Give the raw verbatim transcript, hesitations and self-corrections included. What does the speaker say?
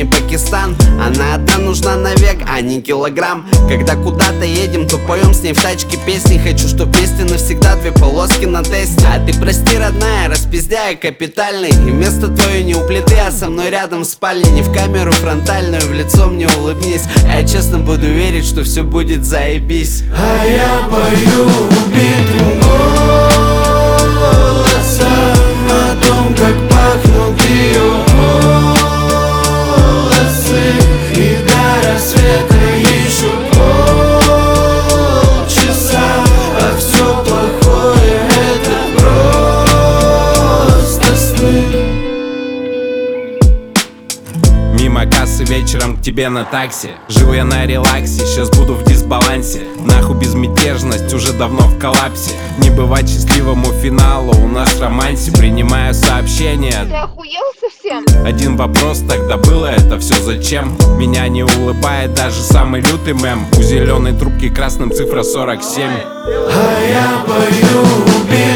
не Пакистан. Она одна нужна навек, а не килограмм. Когда куда-то едем, то поем с ней в тачке песни. Хочу, чтоб вместе навсегда две полоски на тесте. А ты прости, родная, распиздяя капитальный. И место твое не у плиты, а со мной рядом в спальне. Не в камеру фронтальную, в лицо мне улыбнись. Я честно буду верить, что все будет заебись. А я пою убитым голосом о том, как пахнут ее волосы. И до рассвета еще полчаса, а все плохое это просто сны. Мимо кассы вечером к тебе на такси. Жил я на релаксе, сейчас буду в дисбалансе. Нахуй безмятежность, уже давно в коллапсе. Не бывать счастливому финалу, у нас в романсе. Принимаю сообщения. Ты охуел совсем? Один вопрос, тогда было это все зачем? Меня не улыбает даже самый лютый мем. У зеленой трубки красным цифра сорок семь. А я пою убитым